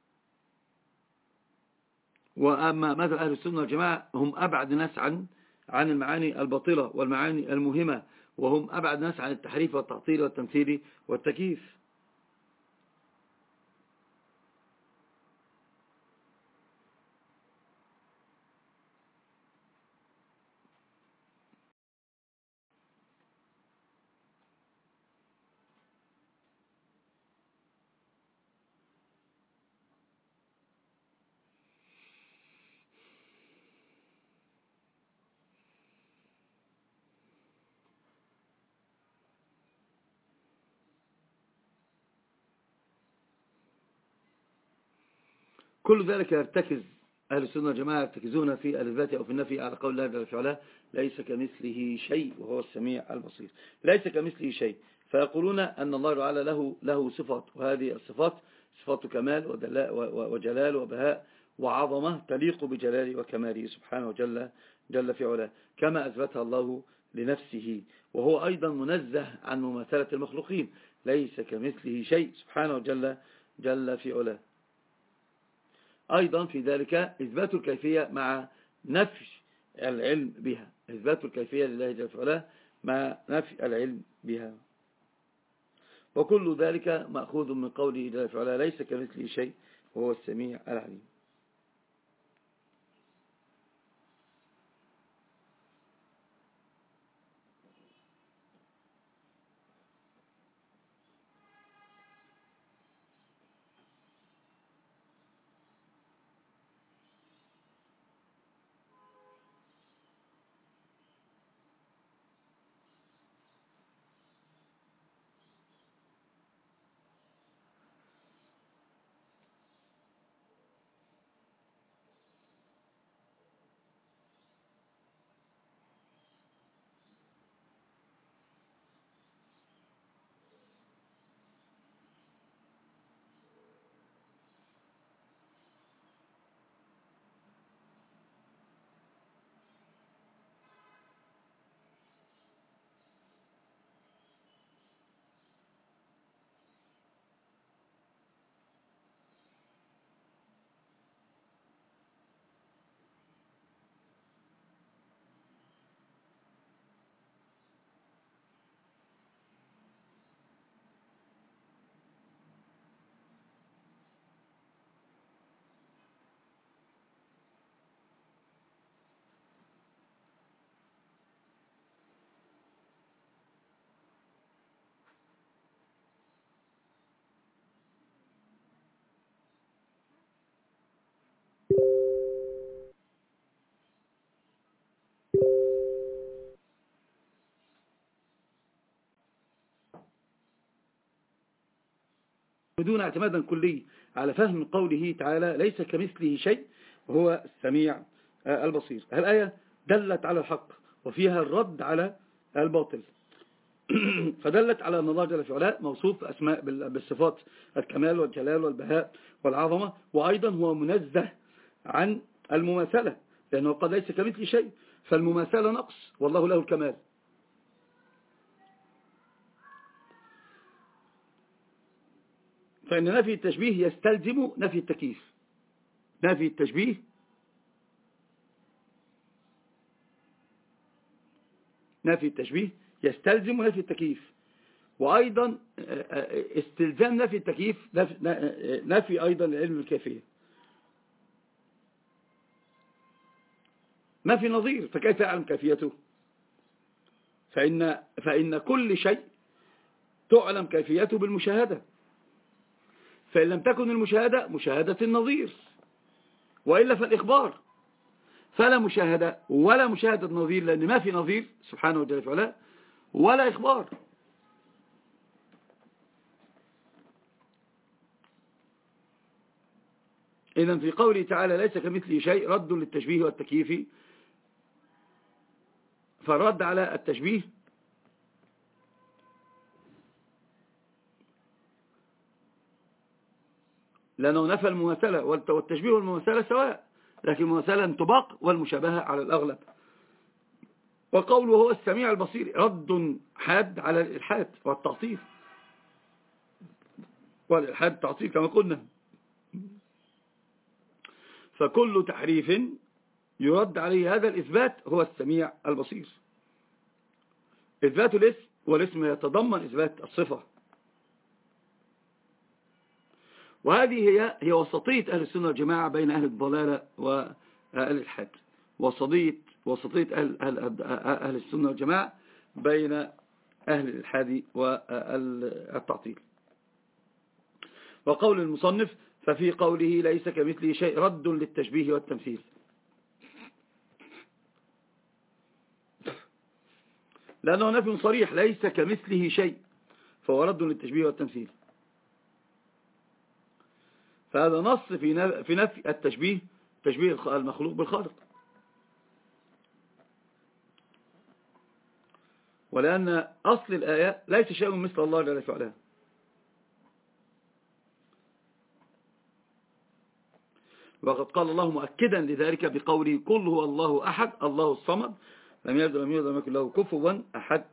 وأما مثل أهل السنة والجماعة هم أبعد الناس عن المعاني الباطلة والمعاني المهمة، وهم أبعد الناس عن التحريف والتعطيل والتمثيل والتكييف. كل ذلك يرتكز أهل السنة والجماعة يرتكزون في الإثبات أو في النفي على قول الله جل وعلا ليس كمثله شيء وهو السميع البصير. ليس كمثله شيء، فيقولون أن الله تعالى له صفات، وهذه الصفات صفات كمال وجلال وبهاء وعظمة تليق بجلاله وكماله سبحانه جل في علاه، كما أثبتها الله لنفسه، وهو أيضا منزه عن مماثلة المخلوقين. ليس كمثله شيء سبحانه جل في علاه. أيضا في ذلك إثبات الكيفية مع نفي العلم بها، إثبات الكيفية لله جل وعلا مع نفي العلم بها، وكل ذلك مأخوذ من قوله جل وعلا ليس كمثله شيء وهو السميع العليم. دون اعتمادا كلي على فهم قوله تعالى ليس كمثله شيء وهو السميع البصير. الآية دلت على الحق وفيها الرد على الباطل فدلت على أن الله جل في علاه موصوف أسماء بالصفات الكمال والجلال والبهاء والعظمة، وأيضا هو منزه عن المماثلة لأنه قد ليس كمثل شيء، فالمماثلة نقص والله له الكمال. فإن نفي التشبيه يستلزم نفي التكييف. نفي التشبيه يستلزم نفي التكييف، وأيضا استلزام نفي التكييف نفي أيضا العلم الكيفية. ما في نظير فكيف يعلم كيفيته؟ فإن كل شيء تعلم كيفيته بالمشاهدة، فإن لم تكن المشاهدة مشاهدة النظير وإلا فالإخبار، فلا مشاهدة ولا مشاهدة نظير، لأن ما في نظير سبحانه وتعالى ولا إخبار. إذن في قوله تعالى ليس كمثله شيء رد للتشبيه والتكييف، فالرد على التشبيه لأنه نفى المماثلة، والتشبيه والمماثلة سواء، لكن المماثلة انطباق والمشابهة على الأغلب. وقوله هو السميع البصير رد حاد على الإلحاد والتعطيل، والإلحاد تعطيل كما قلنا، فكل تحريف يرد عليه هذا الإثبات هو السميع البصير. إثبات الاسم، والاسم يتضمن إثبات الصفة، وهذه هي وسطية أهل السنة والجماعة بين أهل الضلالة وأهل الإلحاد، وسطية أهل السنة والجماعة بين أهل الإلحاد والتعطيل. وقول المصنف ففي قوله ليس كمثله شيء رد للتشبيه والتمثيل، لأنه نفي صريح ليس كمثله شيء، فهو رد للتشبيه والتمثيل. فهذا نص في نفي التشبيه، تشبيه المخلوق بالخالق، ولأن أصل الآية ليس شيء مثل الله جل في علاه. وقد قال الله مؤكدا لذلك بقوله قل هو الله أحد الله الصمد لم يلد ولم يولد ولم يكن له كفوا أحد.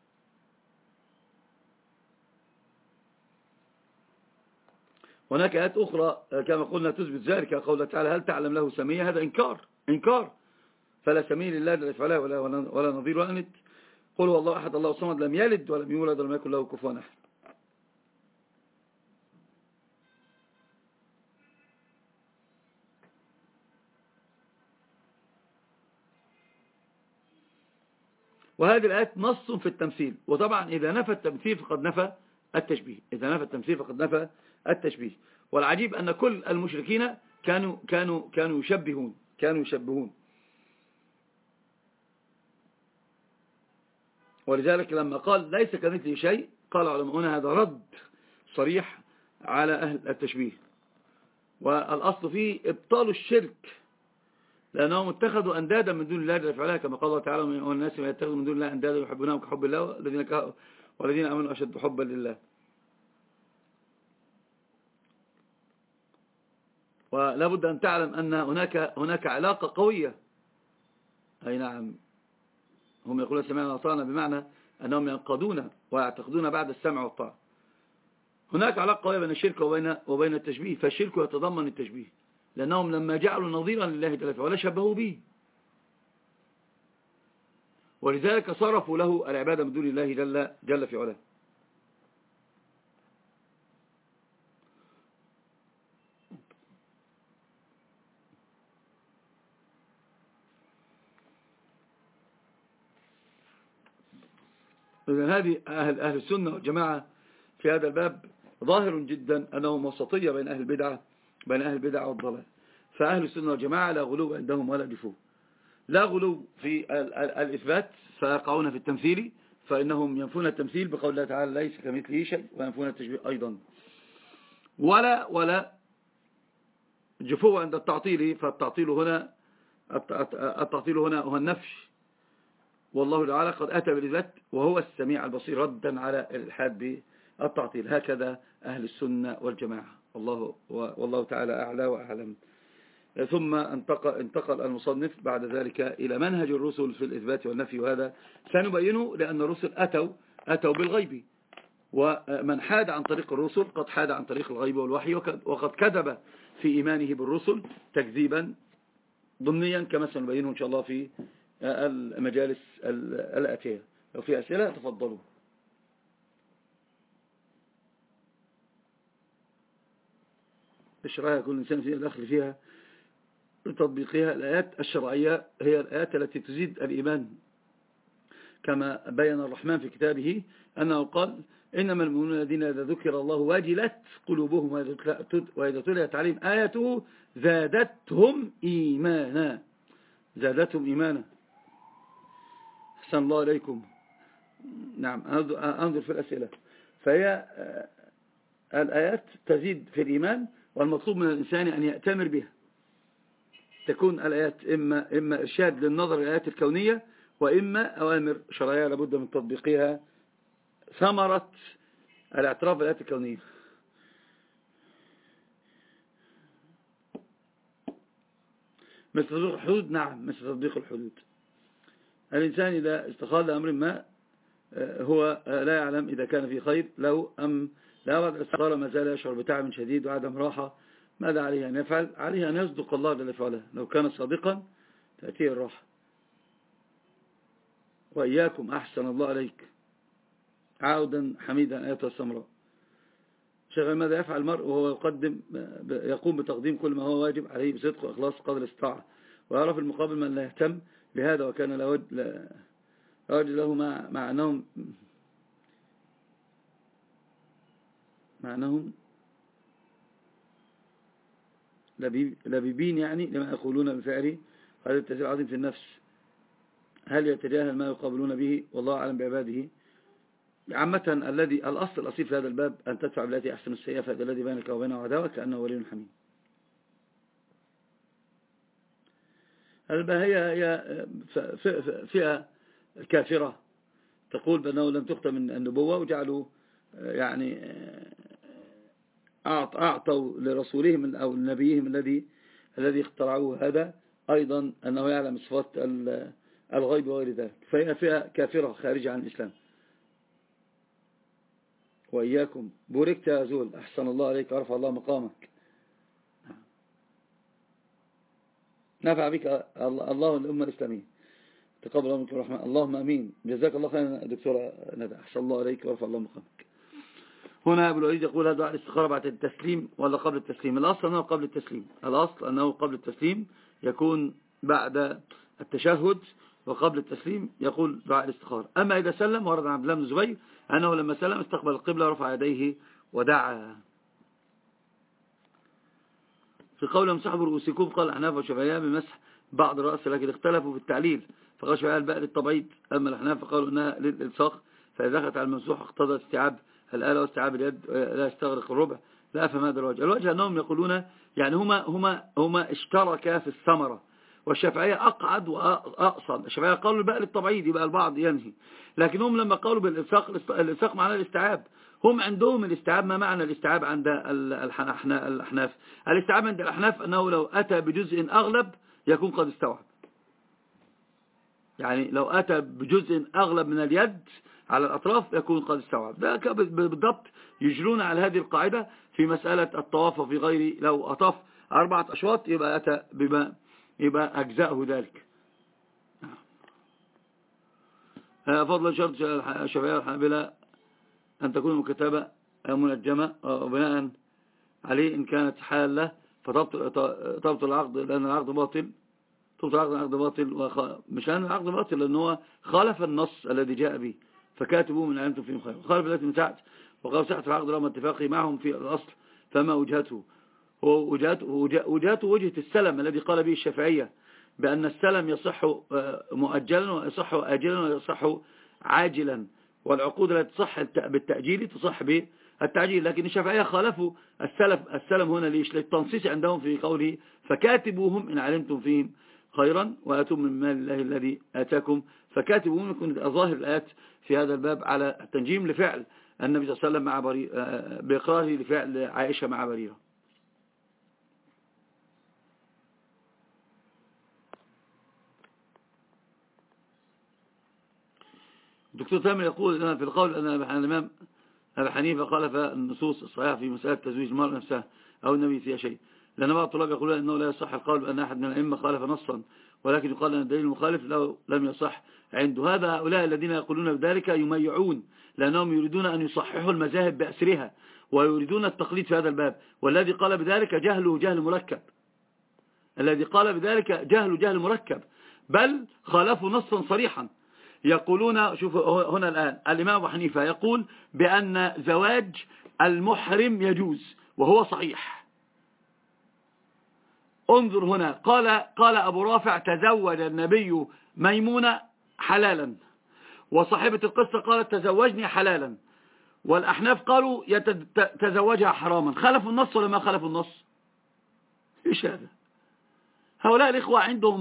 هناك آيات أخرى كما قلنا تثبت ذلك، قوله تعالى هل تعلم له سمية، هذا إنكار، فلا سمي لله جل في علاه ولا نظير ولا ند. قل هو الله أحد الله الصمد لم يلد ولم يولد ولم يكن له كفوا أحد. وهذه الآيات نص في التمثيل، وطبعا إذا نفى التمثيل فقد نفى التشبيه، إذا نفى التمثيل فقد نفى التشبيه. والعجيب أن كل المشركين كانوا يشبهون. ولذلك لما قال ليس كمثله شيء قال علماؤنا هذا رد صريح على أهل التشبيه، والأصل فيه إبطال الشرك، لأنهم اتخذوا أندادا من دون الله جل وعلا، كما قال الله تعالى والناس ما يتخذوا من دون الله أندادا يحبونهم كحب الله والذين آمنوا أشد حبا لله. ولا بد أن تعلم أن هناك علاقة قوية. أي نعم، هم يقولون سمعنا وأطعنا، بمعنى أنهم ينقضون ويعتقدون بعد السمع والطاعة. هناك علاقة قوية بين الشرك وبين التشبيه، فالشرك يتضمن التشبيه، لأنهم لما جعلوا نظيرا لله جل وعلا شبهوا به، ولذلك صرفوا له العبادة من دون الله جل في علاه. إذن هذه أهل السنة والجماعة في هذا الباب ظاهر جدا أنهم وسطية بين أهل البدع والضلال. فأهل السنة والجماعة لا غلو عندهم ولا جفو، لا غلو في الإثبات فيقعون في التمثيل، فإنهم ينفون التمثيل بقول الله تعالى ليس كمثله شيء، وينفون التشبيه أيضا. ولا جفوة عند التعطيل، فالتعطيل هنا هو النفي، والله تعالى قد أتى بالإثبات وهو السميع البصير ردا على الإلحاد بالتعطيل. هكذا أهل السنة والجماعة، والله تعالى أعلى وأعلم. ثم انتقل المصنف بعد ذلك إلى منهج الرسل في الإثبات والنفي، وهذا سنبينه لأن الرسل أتوا بالغيب، ومن حاد عن طريق الرسل قد حاد عن طريق الغيب والوحي، وقد كذب في إيمانه بالرسل تكذيبا ضمنيا، كما سنبينه إن شاء الله في المجالس الآتية. لو في أسئلة تفضلوا. الشرعية كل إنسان فيها الأخذ فيها لتطبيقها. الآيات الشرعية هي الآيات التي تزيد الإيمان، كما بين الرحمن في كتابه أنه قال إنما المؤمنون الذين إذا ذكر الله وجلت قلوبهم وإذا تليت عليهم آياته زادتهم إيمانا. أحسن الله إليكم. نعم، أنظر في الأسئلة. فهي الآيات تزيد في الإيمان، والمطلوب من الإنسان أن يأتمر بها. تكون الآيات إما إرشاد للنظر الآيات الكونية، وإما أوامر شرعية لابد من تطبيقها، ثمرة الاعتراف بالآيات الكونية. مثل تطبيق الحدود، نعم مثل تطبيق الحدود. الإنسان إذا استقال أمر ما هو لا يعلم إذا كان في خير له أم لا، بعد الاستقالة ما زال يشعر بتعب شديد وعدم راحة. ماذا عليه أن يفعل؟ عليه أن يصدق الله الذي فعله، لو كان صادقا تأتيه الراحة. وإياكم، أحسن الله عليك، عودا حميدا أيتها السمراء. شغل ماذا يفعل المرء وهو يقوم بتقديم كل ما هو واجب عليه بصدق وإخلاص قدر الاستطاعة، ويعرف المقابل من لا يهتم بهذا وكان لا وجه له مع أنهم لبيبين يعني لما يقولون بفعله. هذا التأثير عظيم في النفس. هل يتجاهل ما يقابلون به؟ والله أعلم بعباده. عامة الأصل الأصيل في هذا الباب أن تدفع بالتي أحسن السيئة، فهذا الذي بينك وبينه عداوة كأنه ولي حميم. هي فئة كافرة تقول بأنه لم تختم من النبوة، وجعلوا يعني أعطوا لرسولهم أو لنبيهم الذي اخترعوه هذا أيضا أنه يعلم صفات الغيب وغير ذلك. فهي فئة كافرة خارجة عن الإسلام. وإياكم، بوركت يا زول، أحسن الله عليك ورفع الله مقامك، نفع بك الله الأمة الإسلامية، تقبل الله منك الرحمن، اللهم أمين. جزاك الله خيرا دكتورة ندى، أحسن الله عليك ورفع الله مقامك. هنا أبو الوليد يقول هذا دعاء الاستخارة بعد التسليم ولا قبل التسليم؟ الأصل أنه قبل التسليم. الأصل أنه قبل التسليم يكون بعد التشهد، وقبل التسليم يقول دعاء الاستخارة. أما إذا سلم، ورد عن عبد الله بن الزبير أنه لما سلم استقبل القبلة ورفع يديه ودعا. في قولهم سحبوا رؤوسكم قال الأحناف والشافعية بمسح بعض الرأس، لكن اختلفوا في التعليل، فقال الشافعية الباء للتبعيد، أما الأحناف فقالوا أنها للإلصاق، فإذا دخلت على الممسوح اقتضى استيعاب الآلة واستيعاب اليد لا يستغرق الربع. لا أفهم هذا الوجه أنهم يقولون يعني هما اشتركا في الثمرة، والشافعية أقعد وأقصد. الشافعية قالوا الباء للتبعيد يبقى البعض ينهي، لكن هم لما قالوا بالإلصاق، الإلصاق معناه الاستيعاب. هم عندهم الاستيعاب. ما معنى الاستيعاب عند الأحناف؟ الاستيعاب عند الأحناف أنه لو أتى بجزء أغلب يكون قد استوعب. يعني لو أتى بجزء أغلب من اليد على الأطراف يكون قد استوعب. ده بالضبط يجرون على هذه القاعدة في مسألة الطواف وفي غير. لو أطاف 4 أشواط يبقى أتى بما يبقى أجزاءه ذلك. فضل شرط الشافعية والحنابلة أن تكون مكتبة منجمة، وبناء عليه إن كانت حالة فتبطل العقد، لأن العقد باطل. تبطل العقد باطل، مش لأن العقد باطل، لأنه خالف النص الذي جاء به، فكاتبوا من علمتم فيهم خير. خالف التي من سعد وقال سعد في العقد رغم اتفاقي معهم في الأصل، فما وجهته؟ وجهته وجهة السلم الذي قال به الشافعية بأن السلم يصح مؤجلا ويصح آجلا ويصح عاجلا، والعقود التي تصح بالتأجيل تصح التعجيل. لكن الشافعية خالفوا السلم هنا ليش؟ للتنصيص عندهم في قوله فكاتبوهم إن علمتم فيهم خيرا وآتوا من مال الله الذي آتاكم. فكاتبوهم يكون ظاهر الآيات في هذا الباب على التنجيم لفعل النبي صلى الله عليه وسلم مع بإقراره لفعل عائشة مع بريرة. الدكتور تامر يقول أنا في القول أن الإمام أبي حنيفة قال فالنصوص الصحيحة في مسألة تزويج المرأة نفسها أو النبي فيها شيء، لأن بعض الطلاب يقولون أنه لا يصح القول بأن أحد من الأئمة خالف نصا، ولكن يقال أن الدليل المخالف لو لم يصح عنده. هذا هؤلاء الذين يقولون بذلك يميعون، لأنهم يريدون أن يصححوا المذاهب بأسرها ويريدون التقليد في هذا الباب، والذي قال بذلك جهله جهل مركب، الذي قال بذلك جهل مركب، بل خالفوا نصا صريحا. يقولون شوفوا هنا الآن الإمام أبو حنيفة يقول بأن زواج المحرم يجوز وهو صحيح. انظر هنا قال أبو رافع تزوج النبي ميمونة حلالا، وصاحبة القصة قالت تزوجني حلالا، والأحناف قالوا تزوجها حراما. خلفوا النص ولا ما خلفوا النص؟ إيش هذا؟ هؤلاء الإخوة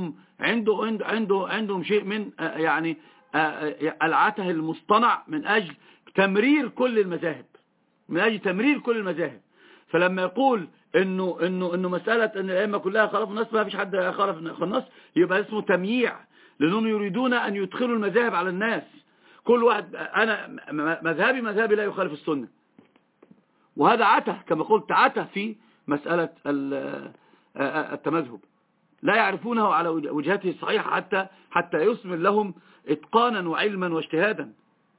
عندهم شيء من يعني العته المصطنع من أجل تمرير كل المذاهب، فلما يقول إنه مسألة أن الأئمة كلها خالفوا النص ما فيش حد خالف النص، يبقى اسمه تمييع، لأنهم يريدون أن يدخلوا المذاهب على الناس. كل واحد أنا مذهبي لا يخالف السنة، وهذا عته كما قلت، عته في مسألة التمذهب، لا يعرفونه على وجهته الصحيحة حتى يثمر لهم اتقانا وعلما واجتهادا.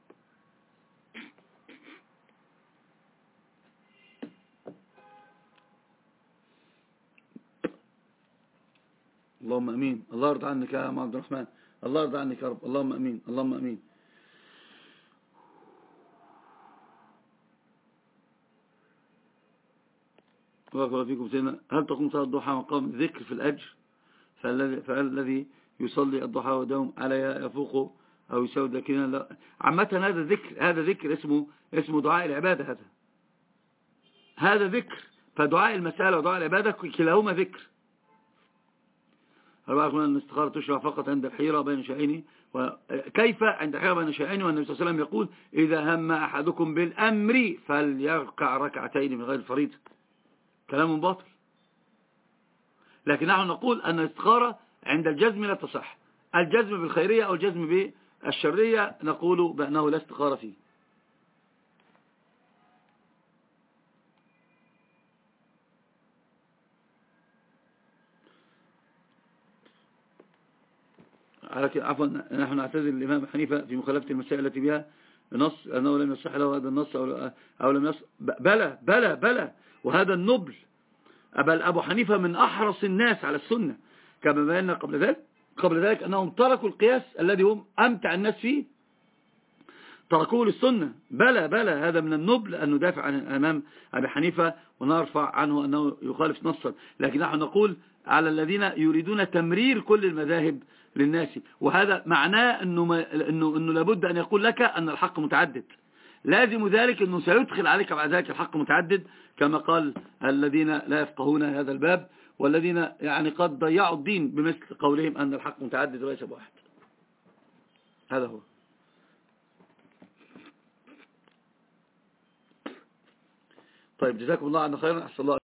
اللهم امين. الله يرضى عنك يا عبد الرحمن، الله يرضى عنك يا رب. اللهم امين، اللهم امين. بارك الله فيكم سيدنا. هل تقوم صلاة الضحى مقام ذكر في الأجر؟ فالذي يصلي الضحى ودوم على يفوق أو يساوي ذاكرين؟ لا، عامة هذا ذكر اسمه دعاء العبادة. هذا ذكر، فدعاء المسألة ودعاء العبادة كلاهما ذكر. أربعة قلنا أن الاستخارة تشرع فقط عند الحيرة بين شيئين. وكيف عند الحيرة بين شيئين؟ والنبي صلى الله عليه وسلم يقول إذا هم أحدكم بالأمر فليركع ركعتين من غير الفريضة. كلام باطل. لكن نحن نقول أن الاستخارة عند الجزم لا تصح. الجزم بالخيرية أو الجزم بالشرية نقول بأنه لا استخارة فيه. عفوا، نحن نعتذر الإمام حنيفة في مخالفة المسائل التي بها نص أنه لم يصح له هذا النص أو لم يصح. بلى وهذا النبل. بل أبو حنيفة من أحرص الناس على السنة، كما بينا قبل ذلك أنهم تركوا القياس الذي هم أمتع الناس فيه، تركوه للسنة. بلى هذا من النبل أن ندافع عن الإمام أبي حنيفة ونرفع عنه أنه يخالف نصا. لكن نحن نقول على الذين يريدون تمرير كل المذاهب للناس، وهذا معناه أنه لابد أن يقول لك أن الحق متعدد. لازم ذلك أنه سيدخل عليك بعد ذلك الحق متعدد، كما قال الذين لا يفقهون هذا الباب، والذين يعني قد ضيعوا الدين بمثل قولهم أن الحق متعدد وليس بواحد. هذا هو. طيب، جزاكم الله عنا خيرا. أحسن الله